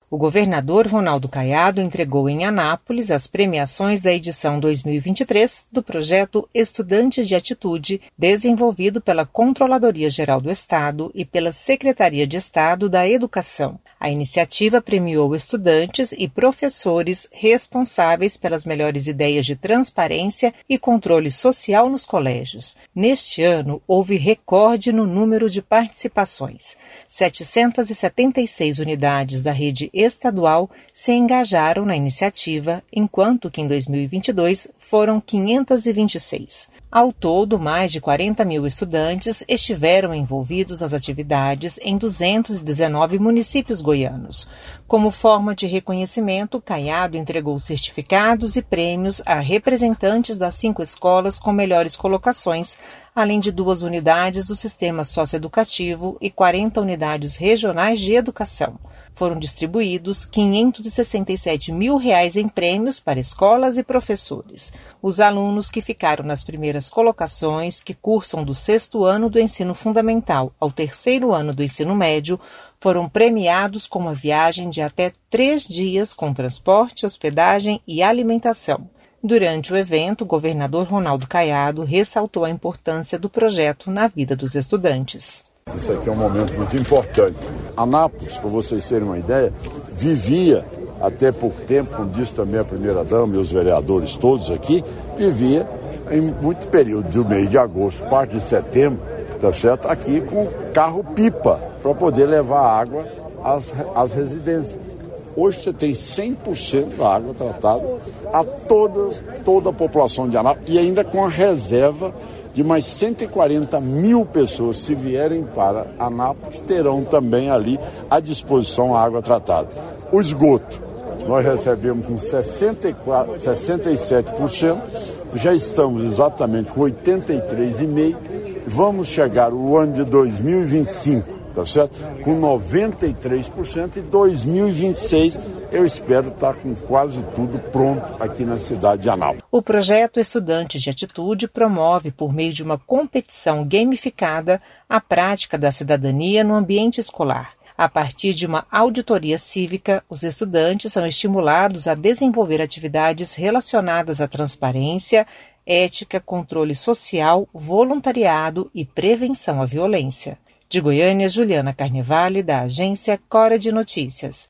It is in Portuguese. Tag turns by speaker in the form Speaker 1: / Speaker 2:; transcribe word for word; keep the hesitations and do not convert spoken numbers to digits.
Speaker 1: O governador Ronaldo Caiado entregou em Anápolis as premiações da edição dois mil e vinte e três do projeto Estudantes de Atitude, desenvolvido pela Controladoria Geral do Estado e pela Secretaria de Estado da Educação. A iniciativa premiou estudantes e professores responsáveis pelas melhores ideias de transparência e controle social nos colégios. Neste ano, houve recorde no número de participações. setecentas e setenta e seis unidades da rede estadual se engajaram na iniciativa, enquanto que em dois mil e vinte e dois foram quinhentas e vinte e seis. Ao todo, mais de quarenta mil estudantes estiveram envolvidos nas atividades em duzentos e dezenove municípios goianos. Como forma de reconhecimento, Caiado entregou certificados e prêmios a representantes das cinco escolas com melhores colocações, além de duas unidades do sistema socioeducativo e quarenta unidades regionais de educação. Foram distribuídos quinhentos e sessenta e sete mil reais em prêmios para escolas e professores. Os alunos que ficaram nas primeiras colocações, que cursam do sexto ano do ensino fundamental ao terceiro ano do ensino médio, foram premiados com uma viagem de até três dias com transporte, hospedagem e alimentação. Durante o evento, o governador Ronaldo Caiado ressaltou a importância do projeto na vida dos estudantes.
Speaker 2: Isso aqui é um momento muito importante. Anápolis, para vocês terem uma ideia, vivia até pouco tempo, como disse também a primeira-dama e os vereadores todos aqui, vivia em muito período do mês de agosto, parte de setembro, tá certo? Aqui com carro-pipa para poder levar água às, às residências. Hoje você tem cem por cento da água tratada a todas, toda a população de Anápolis e ainda com a reserva de mais cento e quarenta mil pessoas, se vierem para Anápolis, terão também ali à disposição a água tratada. O esgoto, nós recebemos com sessenta e quatro, sessenta e sete por cento, já estamos exatamente com oitenta e três vírgula cinco por cento, vamos chegar o ano de dois mil e vinte e cinco, tá certo? Com noventa e três por cento e dois mil e vinte e seis eu espero estar com quase tudo pronto aqui na cidade de Anápolis.
Speaker 1: O projeto Estudantes de Atitude promove, por meio de uma competição gamificada, a prática da cidadania no ambiente escolar. A partir de uma auditoria cívica, os estudantes são estimulados a desenvolver atividades relacionadas à transparência, ética, controle social, voluntariado e prevenção à violência. De Goiânia, Juliana Carnevale, da agência Cora de Notícias.